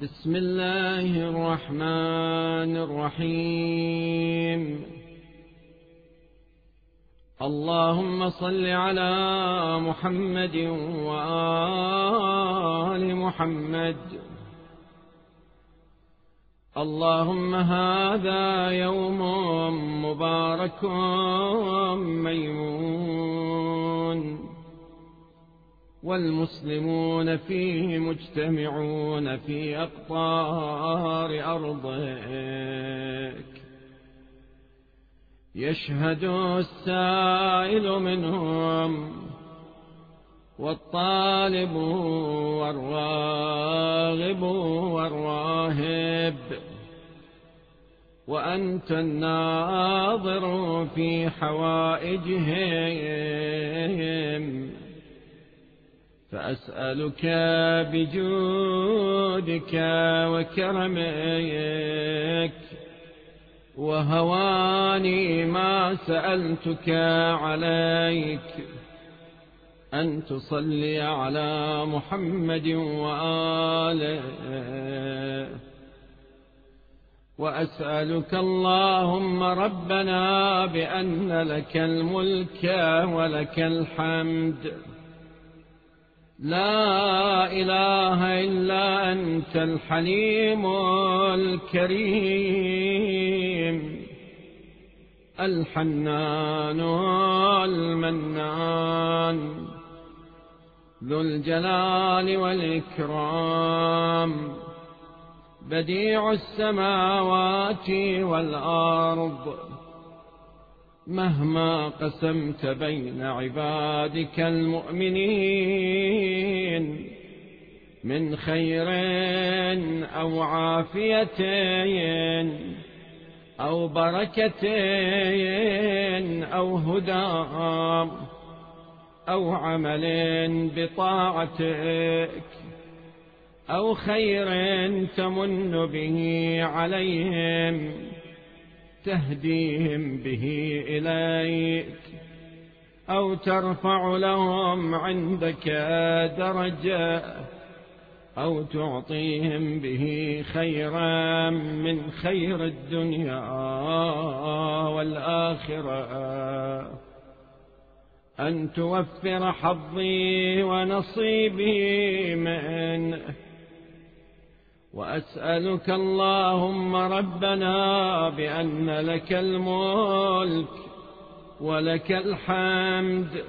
بسم الله الرحمن الرحيم. اللهم صل على محمد وآل محمد. اللهم هذا يوم مبارك ميمون، والمسلمون فيه مجتمعون في أقطار أرضك، يشهد السائل منهم والطالب والراغب والراهب، وأنت الناظر في حوائجهم، فأسألك بجودك وكرمك وهواني ما سألتك عليك أن تصلي على محمد وآله. وأسألك اللهم ربنا بأن لك الملك ولك الحمد، لا إله إلا أنت الحليم الكريم الحنان المنان ذو الجلال والإكرام، بديع السماوات والأرض. مهما قسمت بين عبادك المؤمنين من خير أو عافية أو بركة أو هدى أو عمل بطاعتك أو خير تمن به عليهم تهديهم به إليك، أو ترفع لهم عندك درجة، أو تعطيهم به خيرا من خير الدنيا والآخرة، أن توفر حظي ونصيبي منه. وأسألك اللهم ربنا بأن لك الملك ولك الحمد،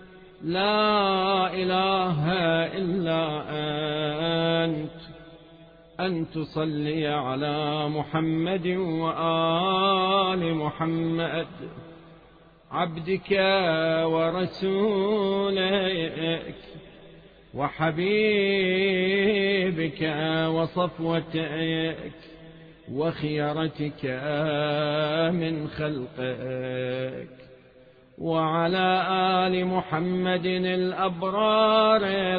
لا إله إلا أنت، أن تصلي على محمد وآل محمد عبدك ورسولك وحبيبك وصفوتك وخيرتك من خلقك، وعلى آل محمد الأبرار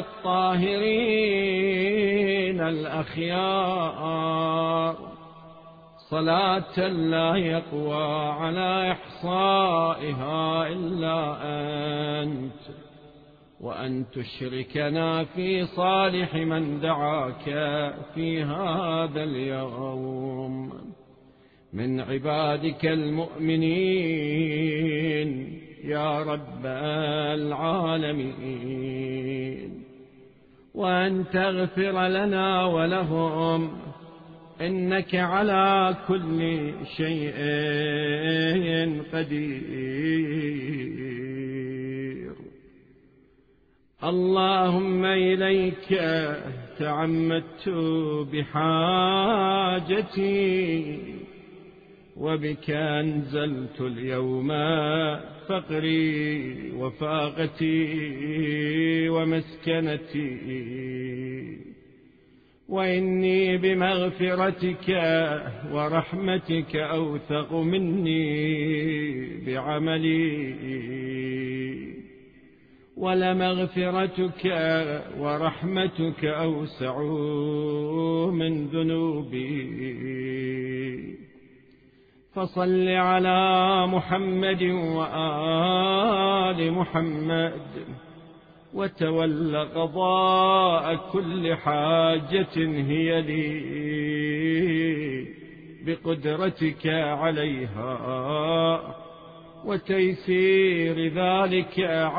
الطاهرين الأخيار، صلاة لا يقوى على إحصائها إلا أنت، وأن تشركنا في صالح من دعاك في هذا اليوم من عبادك المؤمنين يا رب العالمين، وأن تغفر لنا ولهم إنك على كل شيء قدير. اللهم إليك تعمدت بحاجتي، وبك أنزلت اليوم فقري وفاقتي ومسكنتي، وإني بمغفرتك ورحمتك أوثق مني بعملي، ولمغفرتك ورحمتك أوسع من ذنوبي. فصل على محمد وآل محمد وتول قضاء كل حاجة هي لي بقدرتك عليها، وتيسير ذلك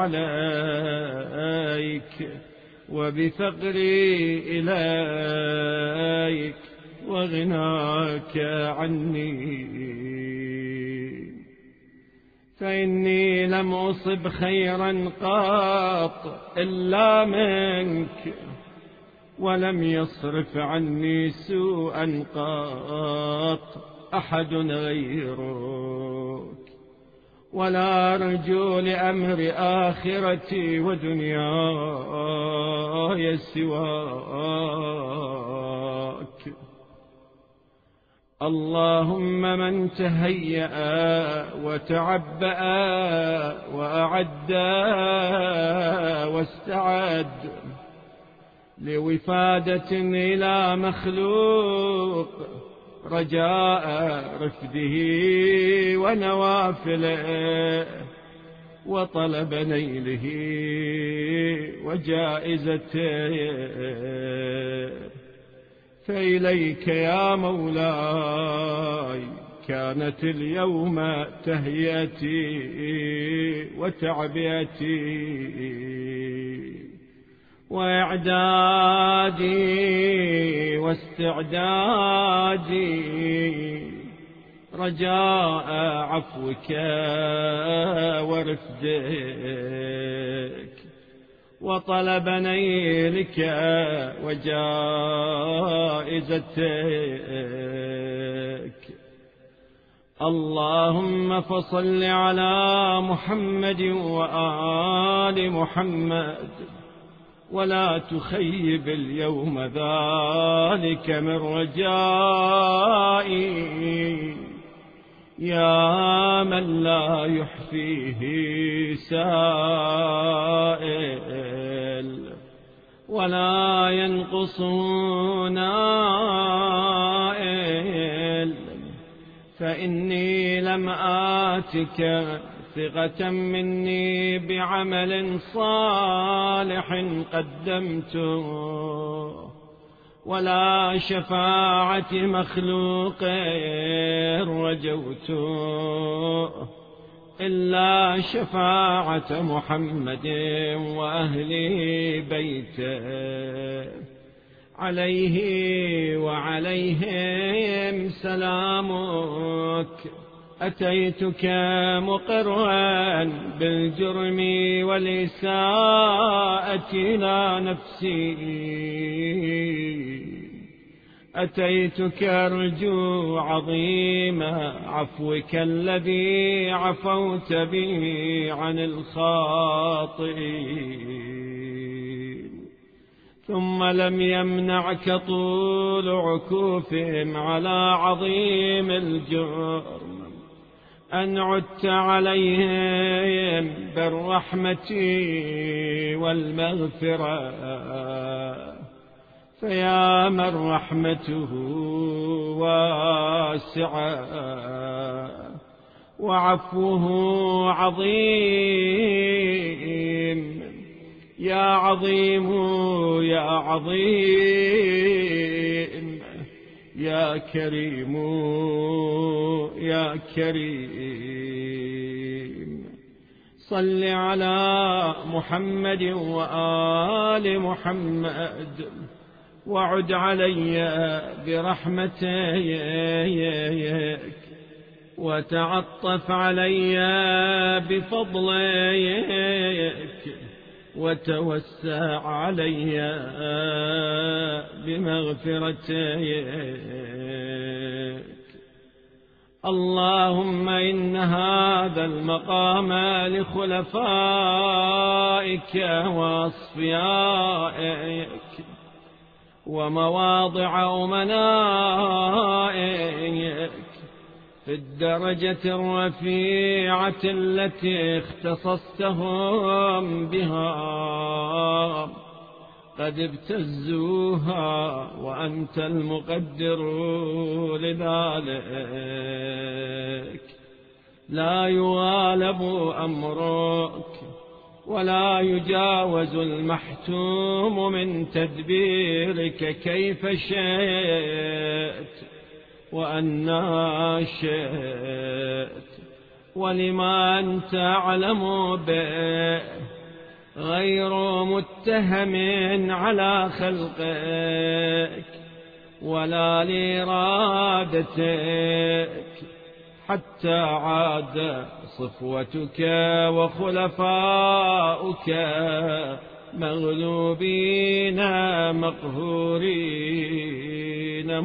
عليك، وبفقري إليك وغناك عني. فإني لم أصب خيرا قط إلا منك، ولم يصرف عني سوءا قط أحد غيرك، ولا أرجو لأمر آخرتي ودنياي سواك. اللهم من تهيأ وتعبأ وأعد واستعد لوفادة إلى مخلوق رجاء رفده ونوافله وطلب نيله وجائزته، فإليك يا مولاي كانت اليوم تهيئتي وتعبئتي وإعدادي واستعدادي رجاء عفوك ورفدك وطلب نيلك وجائزتك. اللهم فصل على محمد وآل محمد، ولا تخيب اليوم ذلك من رجائي، يا من لا يحفيه سائل ولا ينقص نائل. فإني لم آتك ثقة مني بعمل صالح قدمته، ولا شفاعة مخلوق رجوت إلا شفاعة محمد وأهل بيته عليه وعليهم سلامك. أتيتك مقرا بالجرم والإساءة إلى نفسي، أتيتك أرجو عظيم عفوك الذي عفوت به عن الخاطئين، ثم لم يمنعك طول عكوفهم على عظيم الجرم أن عدت عليهم بالرحمة والمغفرة. فيا من رحمته واسعة وعفوه عظيم، يا عظيم يا عظيم، يا كريم يا كريم. صل على محمد وآل محمد، وعد علي برحمتك، وتعطف علي بفضلك، وتوسع علي بمغفرتك. اللهم إن هذا المقام لخلفائك وأصفيائك ومواضع أمنائك في الدرجة الرفيعة التي اختصصتهم بها، قد ابتزوها وأنت المقدر لذلك، لا يغالب أمرك ولا يجاوز المحتوم من تدبيرك كيف شئت وأنا شئت، ولمن تعلم به غير متهم على خلقك ولا لإرادتك، حتى عاد صفوتك وخلفاؤك مغلوبين مقهورين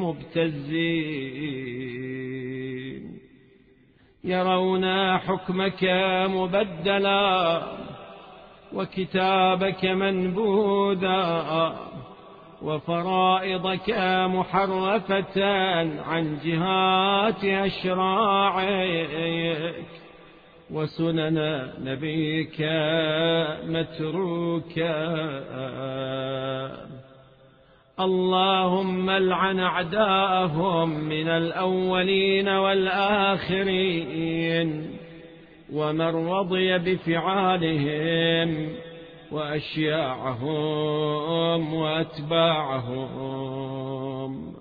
مبتزين، يرون حكمك مبدلا وكتابك منبوذا وفرائضك محرفة عن جهات أشراعك، وسنن نبيك متروكا. اللهم العن أعداءهم من الأولين والآخرين، ومن رضي بفعالهم وأشياعهم وأتباعهم.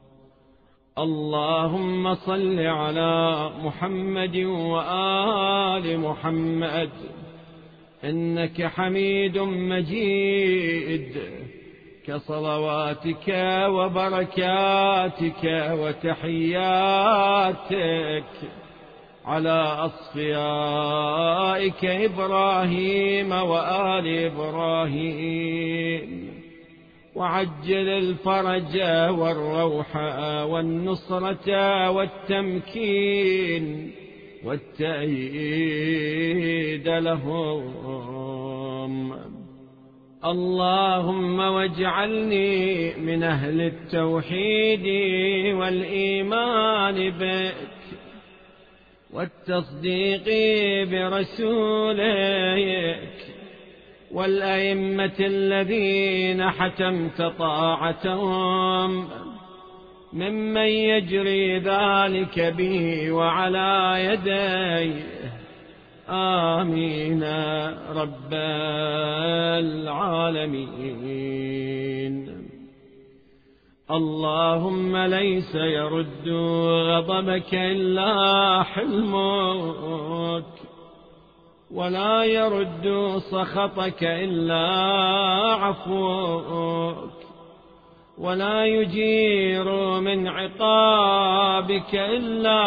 اللهم صل على محمد وآل محمد، إنك حميد مجيد، كصلواتك وبركاتك وتحياتك على أصفيائك إبراهيم وآل إبراهيم، وعجل الفرج والروح والنصرة والتمكين والتأييد لهم. اللهم واجعلني من أهل التوحيد والإيمان بك والتصديق برسولك والأئمة الذين حتمت طاعتهم ممن يجري ذلك به وعلى يديه. آمين رب العالمين. اللهم ليس يرد غضبك إلا حلمك، ولا يرد سخطك إلا عفوك، ولا يجير من عقابك إلا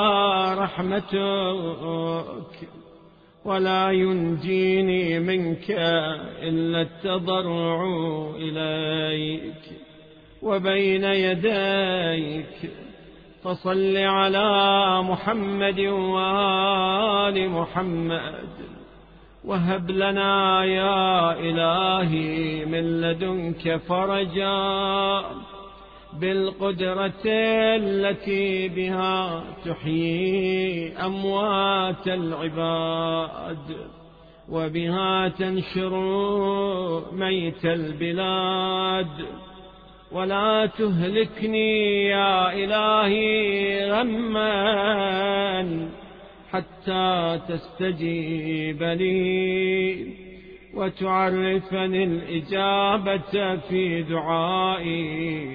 رحمتك، ولا ينجيني منك إلا التضرع إليك وبين يديك. فصل على محمد وآل محمد، وهب لنا يا إلهي من لدنك فرجا بالقدرة التي بها تحيي أموات العباد وبها تنشر ميت البلاد. ولا تهلكني يا إلهي غما حتى تستجيب لي وتعرفني الإجابة في دعائي،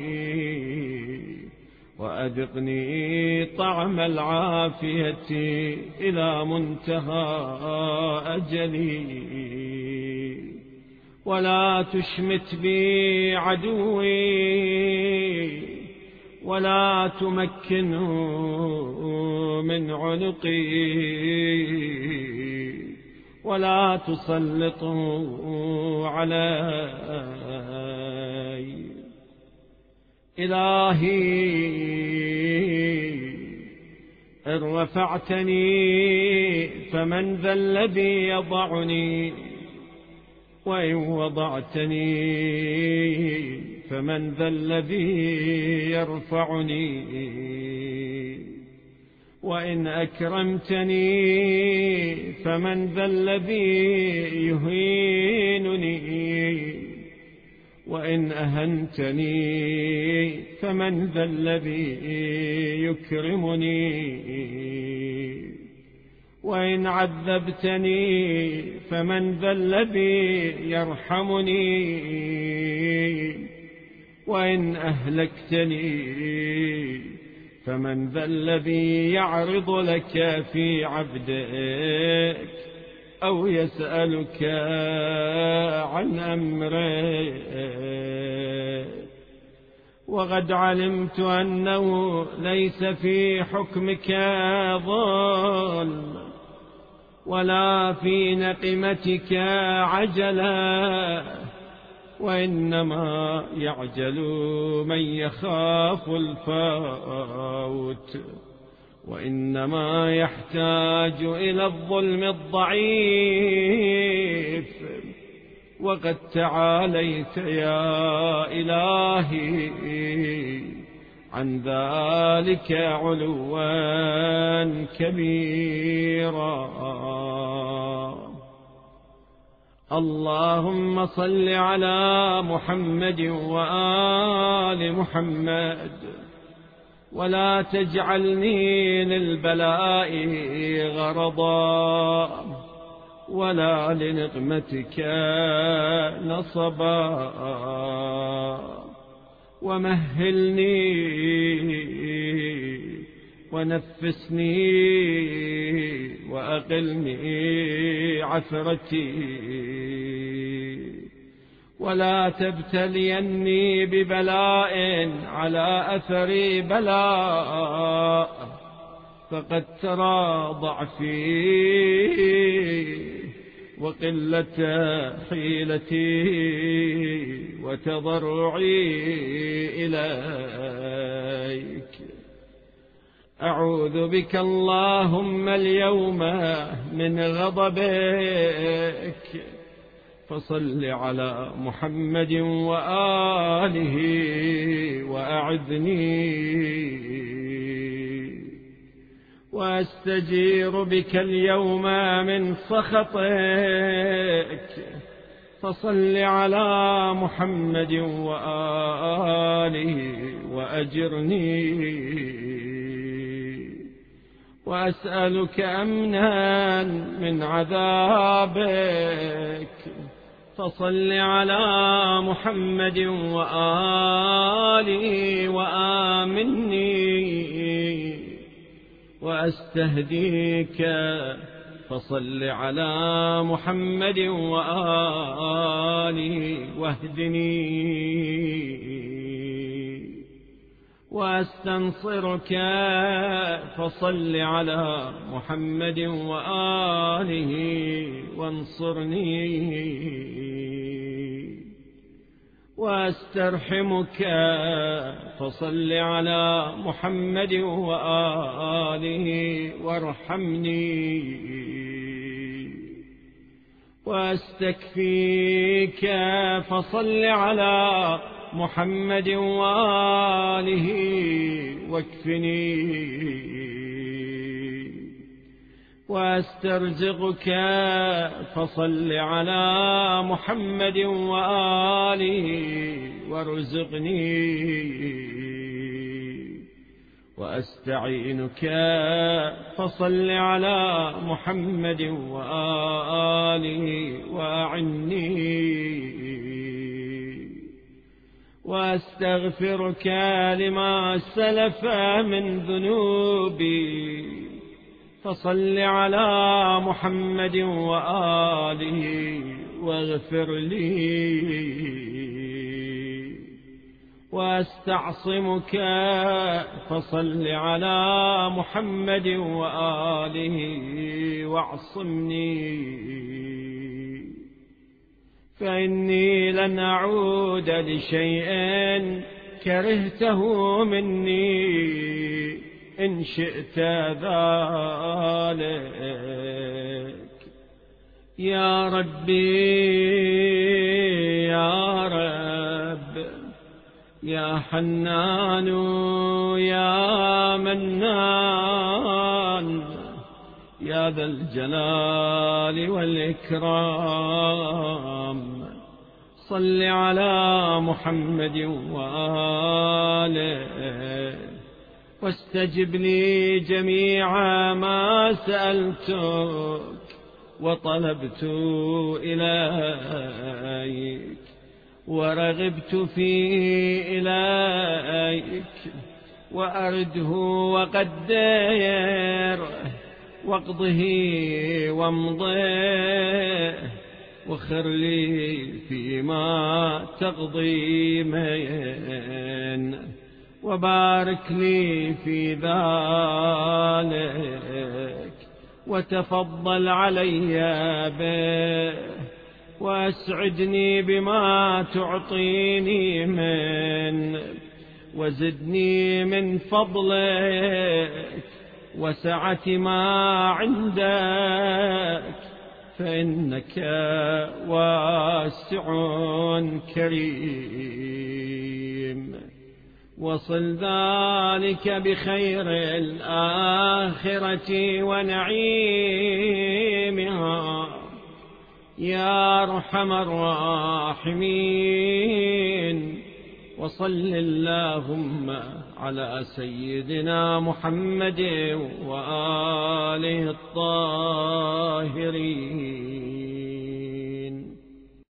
وأذقني طعم العافية إلى منتهى أجلي. ولا تشمت بي عدوي ولا تمكنه من عنقي ولا تسلطه علي. إلهي إن رفعتني فمن ذا الذي يضعني، وإن وضعتني فمن ذا الذي يرفعني، وإن أكرمتني فمن ذا الذي يهينني، وإن أهنتني فمن ذا الذي يكرمني. وإن عذبتني فمن ذا الذي يرحمني، وإن أهلكتني فمن ذا الذي يعرض لك في عبدك أو يسألك عن أمرك. وقد علمت أنه ليس في حكمك ظلم ولا في نقمتك عجلة، وإنما يعجل من يخاف الفوت، وإنما يحتاج إلى الظلم الضعيف. وقد تعاليت يا إلهي عن ذلك علوا كبيرا. اللهم صل على محمد وآل محمد، ولا تجعلني للبلاء غرضا ولا لنقمتك نصبا، ومهلني ونفسني وأقلني عثرتي، ولا تبتليني ببلاء على أثر بلاء، فقد ترى ضعفي وقلة حيلتي وتضرعي إليك. أعوذ بك اللهم اليوم من غضبك، فصل على محمد وآله وأعذني. وأستجير بك اليوم من سخطك، فصل على محمد وآله وأجرني. وأسألك أمنا من عذابك، فصل على محمد وآله وآمني. وأستهديك، فصل على محمد وآله واهدني. وأستنصرك، فصل على محمد وآله وانصرني. وأسترحمك، فصل على محمد وآله وارحمني. وأستكفيك، فصل على محمد وآله واكفني. وأسترزقك، فصل على محمد وآله وارزقني. وأستعينك، فصل على محمد وآله وأعني. وأستغفرك لما سلف من ذنوبي، فصل على محمد وآله واغفر لي. وأستعصمك، فصل على محمد وآله واعصمني. فإني لن أعود لشيء كرهته مني إن شئت ذلك. يا ربي يا رب، يا حنان يا منان، يا ذا الجلال والإكرام، صل على محمد وآله، واستجب لي جميع ما سألتك وطلبت إليك ورغبت في إليك، وأرده وقدر واقضه وامضه، وخر لي فيما تقضي من، وبارك لي في ذلك، وتفضل علي به، وأسعدني بما تعطيني من، وزدني من فضلك وسعة ما عندك، فإنك واسع كريم. وصل ذلك بخير الآخرة ونعيمها يا أرحم الراحمين. وصل اللهم على سيدنا محمد وآله الطاهرين.